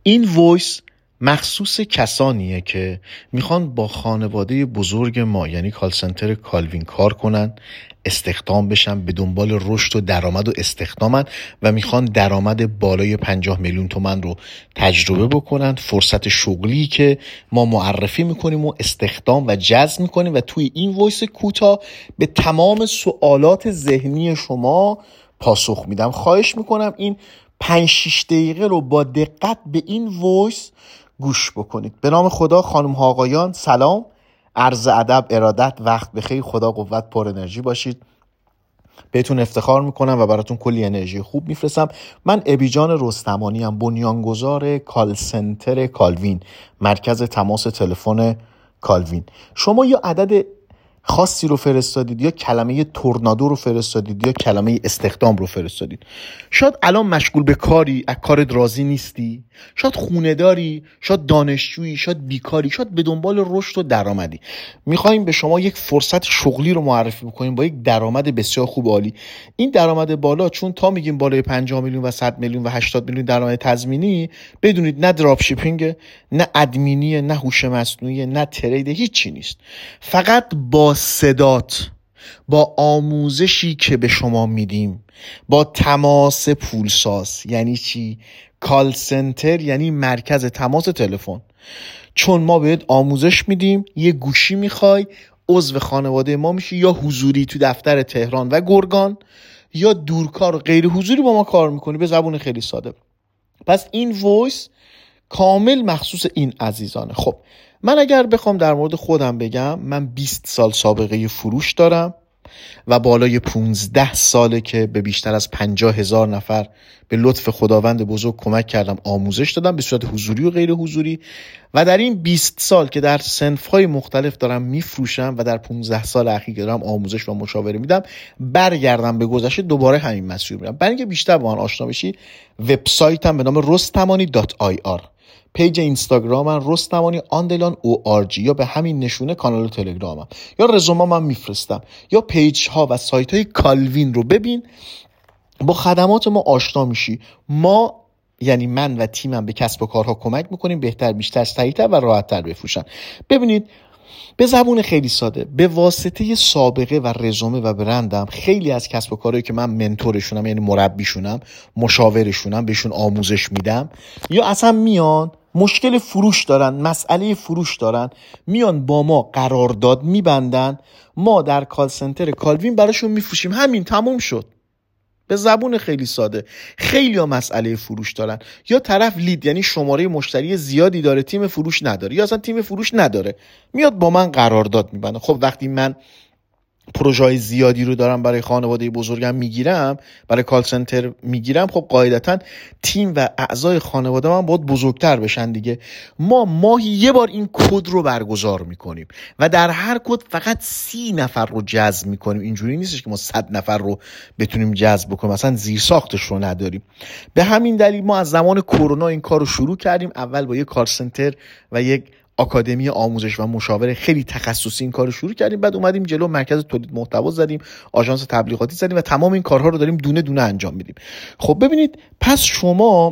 این وایس مخصوص کسانیه که میخوان با خانواده بزرگ ما یعنی کال سنتر کالوین کار کنن، استخدام بشن، به دنبال رشد و درآمد و استخدامن و میخوان درآمد بالای 50 میلیون تومان رو تجربه بکنن. فرصت شغلی که ما معرفی میکنیم و استخدام و جذب میکنیم و توی این وایس کوتاه به تمام سوالات ذهنی شما پاسخ میدم. خواهش میکنم این 5-6 دقیقه رو با دقت به این وایس گوش بکنید. به نام خدا، خانم ها آقایان، سلام، عرض ادب، ارادت، وقت بخیر، خدا قوت، پر انرژی باشید. بهتون افتخار میکنم و براتون کلی انرژی خوب میفرستم. من ابیجان رستمانی ام، بنیانگذار کال سنتر کالوین، مرکز تماس تلفن کالوین. شما یا عدد خاصی رو فرستادید یا کلمه تورنادو رو فرستادید یا کلمه استخدام رو فرستادید. شاید الان مشغول به کاری، از کارت راضی نیستی، شاید خونه داری، شاید دانشجویی، شاید بیکاری، شاید به دنبال رشد و درآمدی. میخوایم به شما یک فرصت شغلی رو معرفی بکنیم با یک درآمد بسیار خوب و عالی. این درآمد بالا، چون تا میگیم بالای 50 میلیون و 100 میلیون و 80 میلیون درآمد تضمینی، بدونید نه دراپ شیپینگ، نه ادمینی، نه هوش مصنوعی، نه ترید، هیچی نیست. فقط با صدات، با آموزشی که به شما میدیم، با تماس پولساز. یعنی چی؟ کال سنتر یعنی مرکز تماس تلفن. چون ما بهت آموزش میدیم، یه گوشی میخوای، عضو خانواده ما میشی، یا حضوری تو دفتر تهران و گرگان یا دورکار و غیر حضوری با ما کار میکنی، به زبون خیلی ساده. پس این وایس کامل مخصوص این عزیزانه. خب من اگر بخوام در مورد خودم بگم، من 20 سال سابقه فروش دارم و بالای 15 ساله که به بیشتر از 50,000 نفر به لطف خداوند بزرگ کمک کردم، آموزش دادم به صورت حضوری و غیر حضوری. و در این 20 سال که در صنف‌های مختلف دارم میفروشم و در 15 سال اخیر که دارم آموزش و مشاوره میدم، برگردم به گذشته دوباره همین مسیر میرم. برای اینکه بیشتر با من آشنا بشی، وبسایتم به نام rustamani.ir، پیج اینستاگرامم رستمانی _ یا به همین نشونه کانال تلگرامم، یا رزومه من میفرستم، یا پیج ها و سایت های کالوین رو ببین، با خدمات ما آشنا میشی. ما یعنی من و تیمم به کسب و کارها کمک میکنیم بهتر، بیشتر، سریعتر و راحتتر بفروشن. ببینید، به زبون خیلی ساده، به واسطه سابقه و رزومه و برندم، خیلی از کسب و کارهایی که من منتورشونم، یعنی مربیشونم، مشاورشونم، بهشون آموزش میدم، یا اصلا میان مشکل فروش دارن، مسئله فروش دارن، میان با ما قرارداد میبندن، ما در کال سنتر کالوین براشون میفروشیم. همین، تموم شد. به زبون خیلی ساده. خیلی ها مسئله فروش دارن، یا طرف لید یعنی شماره مشتری زیادی داره، تیم فروش نداره، یا اصلا تیم فروش نداره، میاد با من قرارداد میبنده. خب وقتی من پروژه زیادی رو دارم برای خانواده بزرگم میگیرم، برای کال سنتر میگیرم، خب قاعدتا تیم و اعضای خانواده من باید بزرگتر بشن دیگه. ما ماهی یه بار این کد رو برگزار میکنیم و در هر کد فقط 30 نفر رو جذب میکنیم. اینجوری نیستش که ما 100 نفر رو بتونیم جذب بکنیم، مثلا زیر ساختش رو نداریم. به همین دلیل ما از زمان کرونا این کار رو شروع کردیم. اول با یک کال سنتر و یک آکادمی آموزش و مشاوره خیلی تخصصی این کارو شروع کردیم، بعد اومدیم جلو، مرکز تولید محتوا زدیم، آژانس تبلیغاتی زدیم و تمام این کارها رو داریم دونه دونه انجام میدیم. خب ببینید، پس شما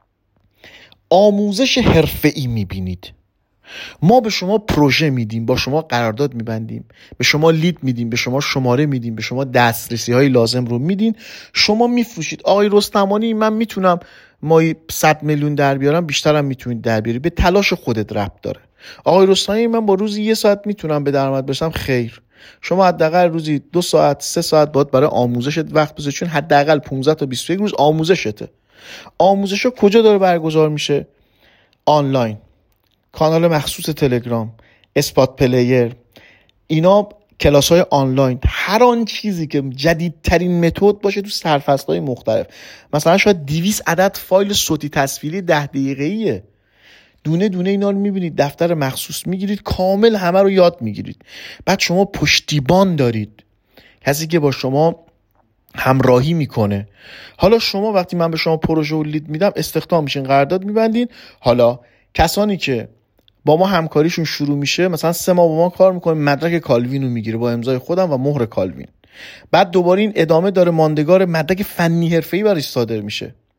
آموزش حرفه‌ای میبینید، ما به شما پروژه میدیم، با شما قرارداد میبندیم، به شما لید میدیم، به شما شماره میدیم، به شما دسترسی های لازم رو میدین، شما میفروشید. آقای رستمانی، من میتونم ماهی 100 میلیون در بیارم، بیشترم میتونید در بیاری، به تلاش خودت ربط داره. آقای رستمانی، من با روزی 1 ساعت میتونم به درآمد برسم. خیر، شما حداقل روزی 2 ساعت 3 ساعت باید برای آموزشت وقت بذاری، چون حداقل 15 تا 21 روز آموزشته. آموزشا کجا داره برگزار میشه؟ آنلاین، کانال مخصوص تلگرام، اسپات پلیر، اینا کلاس‌های آنلاین، هر آن چیزی که جدیدترین متد باشه تو سرفصل‌های مختلف. مثلا شاید 200 عدد فایل صوتی تصویری 10 دقیقه‌ایه، دونه دونه اینا رو می‌بینید، دفتر مخصوص می‌گیرید، کامل همه رو یاد می‌گیرید. بعد شما پشتیبان دارید، کسی که با شما همراهی میکنه. حالا شما وقتی من به شما پروژه و لید میدم، استخدام میشین، قرارداد میبندین. حالا کسانی که با ما همکاریشون شروع میشه، مثلا 3 ماه با ما کار میکنه، مدرک کالوین رو میگیره با امضای خودم و مهر کالوین. بعد دوباره این ادامه داره، ماندگار، مدرک فنی حرفه‌ای براش صادر میشه.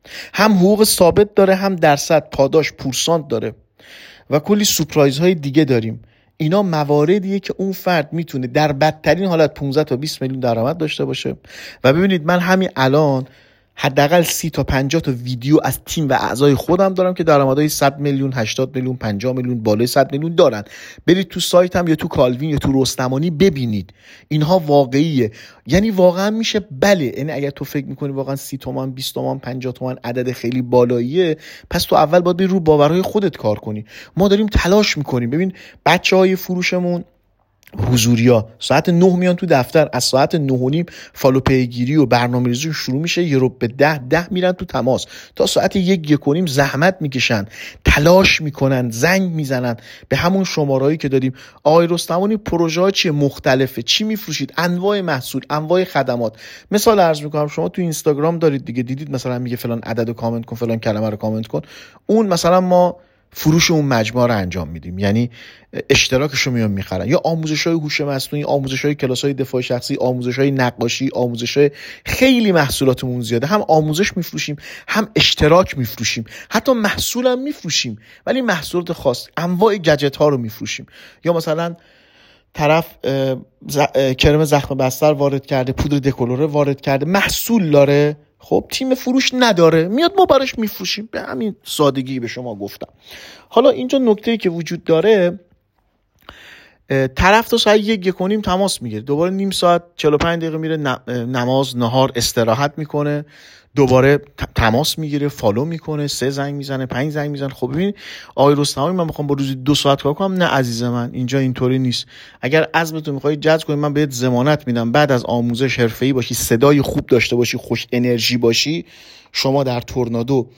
هم حقوق ثابت داره، هم درصد، پاداش، پورسانت داره و کلی سورپرایز های دیگه داریم. اینا مواردیه که اون فرد میتونه در بدترین حالت 15 تا 20 میلیون درآمد داشته باشه. و ببینید من همین الان حداقل 30 تا 50 تا ویدیو از تیم و اعضای خودم دارم که درآمدهای 100 میلیون، 80 میلیون، 50 میلیون، بالای 100 میلیون دارن. برید تو سایتم یا تو کالوین یا تو رستمانی ببینید. اینها واقعیه. یعنی واقعا میشه بله. یعنی اگر تو فکر میکنی واقعا 30 تومن، 20 تومن، 50 تومن عدد خیلی بالاییه، پس تو اول باید بری رو باورهای خودت کار کنی. ما داریم تلاش میکنیم. ببین بچهای فروشمون حضوریا ساعت 9 میان تو دفتر، از ساعت 9:30 فالو پیگیری و برنامه‌ریزی شروع میشه، یه رو به 10 میرن تو تماس، تا ساعت 1:30 زحمت میکشن، تلاش میکنن، زنگ میزنن به همون شمارهایی که دادیم. آقای رستمانی پروژه ها چیه؟ مختلفه. چی میفروشید؟ انواع محصول، انواع خدمات. مثال عرض میکنم، شما تو اینستاگرام دارید دیگه، دیدید مثلا میگه فلان عدد رو کامنت کن، فلان کلمه رو کامنت کن. اون مثلا ما فروش اون مجموعه رو انجام میدیم، یعنی اشتراکشو میان میخرن. یا آموزش‌های هوش مصنوعی، آموزش‌های کلاس‌های دفاع شخصی، آموزش‌های نقاشی، آموزش‌های خیلی محصولاتمون زیاده. هم آموزش میفروشیم، هم اشتراک میفروشیم، حتی محصول هم میفروشیم، ولی محصولات خاص، انواع گجت‌ها رو میفروشیم. یا مثلا طرف کرم زخم بستر وارد کرده، پودر دکولوره وارد کرده، محصول داره، خب تیم فروش نداره، میاد ما براش میفروشیم. به همین سادگی به شما گفتم. حالا اینجا نکته‌ای که وجود داره، طرف تا ساعت 1:30 تماس میگیره، دوباره نیم ساعت 45 دقیقه میره نماز، نهار، استراحت میکنه، دوباره تماس میگیره، فالو میکنه، 3 زنگ میزنه، 5 زنگ میزنه. خب ببین آقای رستمانی من میخوام با روزی 2 ساعت کار کنم. نه عزیز من، اینجا اینطوری نیست. اگر عزمتو میخوای جذب کنی، من بهت ضمانت میدم بعد از آموزش حرفه‌ای باشی، صدای خوب داشته باشی، خوش انرژی باشی، شما در تورنادو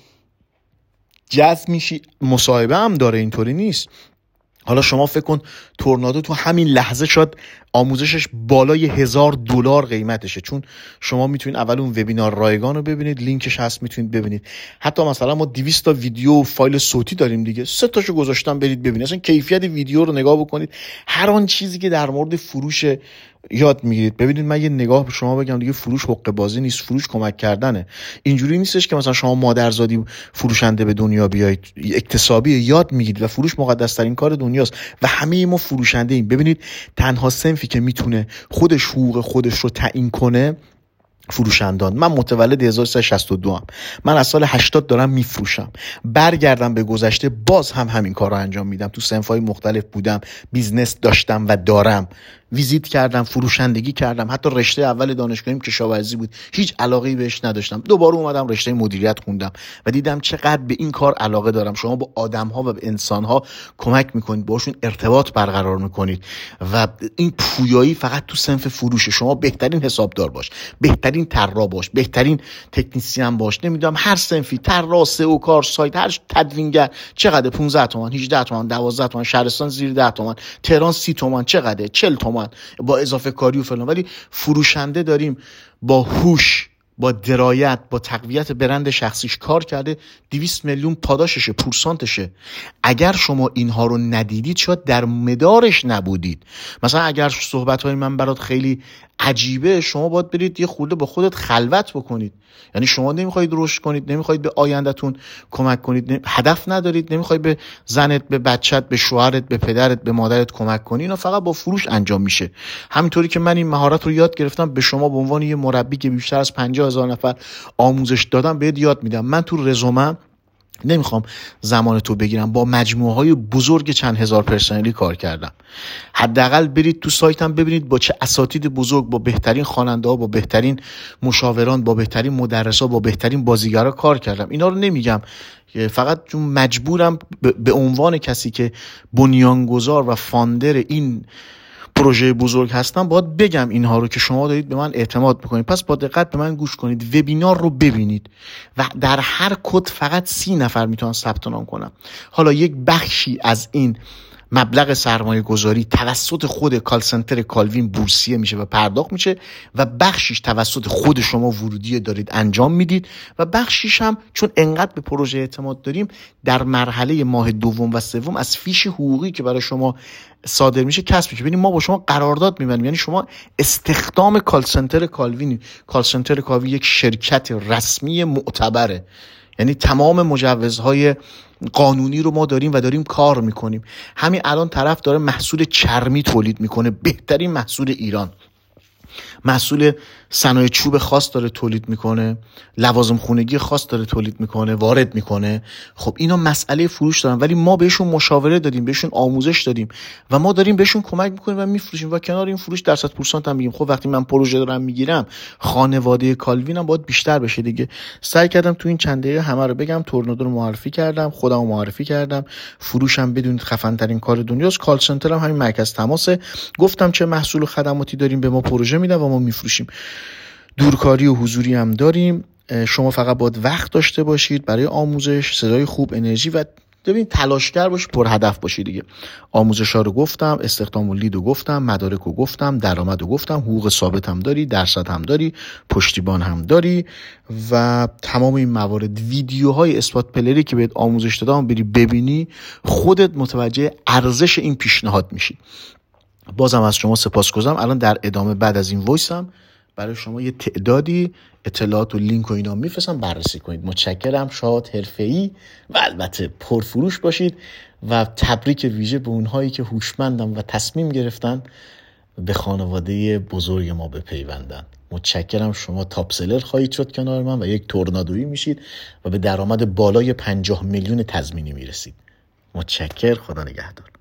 جذب میشی. مصاحبه هم داره، اینطوری نیست. حالا شما فکر کن تورنادو تو همین لحظه شاید آموزشش بالای $1000 قیمتشه، چون شما میتونید اول اون وبینار رایگان رو ببینید، لینکش هست میتونید ببینید. حتی مثلا ما 200 تا ویدیو و فایل صوتی داریم دیگه، 3 تاشو گذاشتم برید ببینید. اصلا کیفیت ویدیو رو نگاه بکنید، هر آن چیزی که در مورد فروش یاد میگیرید. ببینید من یه نگاه به شما بگم دیگه، فروش حقه بازی نیست، فروش کمک کردنه. اینجوری نیستش که مثلا شما مادرزادی فروشنده به دنیا بیایید، اکتسابی یاد میگیرید و فروش مقدس ترین کار دنیاست و همه ما فروشنده ایم. ببینید تنها صنفی که میتونه خودش حقوق خودش رو تعیین کنه فروشندان. من متولد 1362 ام. من از سال 80 دارم میفروشم. برگردم به گذشته، باز هم همین کار رو انجام میدم. تو صنف‌های مختلف بودم، بیزنس داشتم و دارم، ویزیت کردم، فروشندگی کردم. حتی رشته اول دانشگاهیم کشاورزی بود، هیچ علاقه‌ای بهش نداشتم. دوباره اومدم رشته مدیریت خوندم و دیدم چقدر به این کار علاقه دارم. شما با آدم‌ها و به انسان‌ها کمک می‌کنید، باشون ارتباط برقرار می‌کنید و این پویایی فقط تو صنف فروشه. شما بهترین حسابدار باش، بهترین طراح باش، بهترین تکنیسیان باش، نمیدونم هر صنفی، طراح، سئو کار، سایت، هر تدوینگر، چقدر 15 تومن، 18 تومن، 12 تومن، شهرستان زیر 10 تومن، تهران 30 تومن، چقدر 40 تومن با اضافه کاری و فلان. ولی فروشنده داریم با هوش، با درایت، با تقویت برند شخصیش کار کرده، 200 میلیون پاداششه، پورسانتشه. اگر شما اینها رو ندیدید شاید در مدارش نبودید. مثلا اگر صحبت‌های من برات خیلی عجیبه، شما باید برید یه خورده با خودت خلوت بکنید. یعنی شما نمیخواید رشد کنید، نمیخواید به آیندهتون کمک کنید، هدف ندارید، نمیخواید به زنت، به بچت، به شوهرت، به پدرت، به مادرت کمک کنی. اینا فقط با فروش انجام میشه. همینطوری که من این مهارت رو یاد گرفتم، به شما به عنوان یه مربی که بیشتر از 50,000 نفر آموزش دادم بهت یاد میدم. من تو رزومم نمیخوام زمان تو بگیرم، با مجموعه های بزرگ چند هزار پرسنلی کار کردم. حداقل برید تو سایتم ببینید با چه اساتید بزرگ، با بهترین خواننده ها، با بهترین مشاوران، با بهترین مدرسا، با بهترین بازیگرا کار کردم. اینا رو نمیگم فقط چون مجبورم به عنوان کسی که بنیانگذار و فاندر این پروژه بزرگ هستم باید بگم اینها رو که شما دارید به من اعتماد بکنید. پس با دقت به من گوش کنید، وبینار رو ببینید و در هر کد فقط 30 نفر میتونن ثبت نام کنن. حالا یک بخشی از این مبلغ سرمایه گذاری توسط خود کال سنتر کالوین بورسیه میشه و پرداخت میشه و بخشیش توسط خود شما ورودی دارید انجام میدید و بخشیش هم چون انقدر به پروژه اعتماد داریم در مرحله ماه دوم و سوم از فیش حقوقی که برای شما صادر میشه کسب میشه. ببینید ما با شما قرارداد میبندیم، یعنی شما استخدام کال سنتر کالوین. کال سنتر کالوین یک شرکت رسمی معتبره، یعنی تمام مجوزهای قانونی رو ما داریم و داریم کار میکنیم. همین الان طرف داره محصول چرمی تولید میکنه، بهترین محصول ایران، محصول صنایع چوب خاص داره تولید میکنه، لوازم خونگی خاص داره تولید میکنه، وارد میکنه. خب اینا مسئله فروش دارن، ولی ما بهشون مشاوره دادیم، بهشون آموزش دادیم و ما داریم بهشون کمک میکنیم و میفروشیم و کنار این فروش درصد پورسانت هم میگیم. خب وقتی من پروژه دارم میگیرم، خانواده کالوینم باید بیشتر بشه دیگه. سعی کردم تو این چند دقیقه همه رو بگم. تورنادو رو معرفی کردم، خودم رو معرفی کردم، فروشم بدونید خفن ترین کار دنیاست. کال سنتر هم همین مرکز تماسه. گفتم چه محصول و خدماتی داریم، به ما پروژه میدن و ما میفروشیم. دورکاری و حضوری هم داریم. شما فقط باید وقت داشته باشید برای آموزش، صدای خوب، انرژی و ببین تلاشگر باشید، پر هدف باشید دیگه. آموزش‌ها رو گفتم، استخدام و لید رو گفتم، مدارک رو گفتم، درآمد رو گفتم، حقوق ثابت هم داری، درصد هم داری، پشتیبان هم داری و تمام این موارد. ویدیوهای اثبات پلری که بهت آموزش دادم بری ببینی، خودت متوجه ارزش این پیشنهاد میشی. بازم از شما سپاسگزارم. الان در ادامه بعد از این وایسم برای شما یه تعدادی اطلاعات و لینک و اینا میفرستم، بررسی کنید. متشکرم. شاد، حرفه‌ای و البته پرفروش باشید و تبریک ویژه به اونهایی که هوشمندن و تصمیم گرفتن به خانواده بزرگ ما بپیوندن. متشکرم. شما تاپ سلر خواهید شد کنار من و یک تورنادویی میشید و به درآمد بالای 50 میلیون تضمینی میرسید. متشکر. خدا نگهدار.